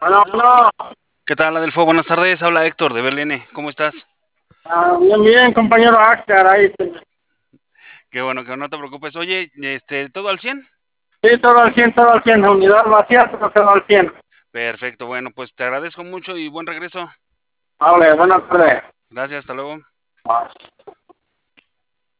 Bueno, bueno, ¿Qué tal, Adelfo? Buenas tardes, habla Héctor de Berlín. ¿Cómo estás? bien, bien, compañero Oscar, ahí. Qué bueno, que no te preocupes. Oye, ¿todo al 100? Sí, todo al 100, unidad vacía, pero todo al 100. Perfecto, bueno, pues te agradezco mucho y buen regreso. Vale, buenas tardes. Gracias, hasta luego.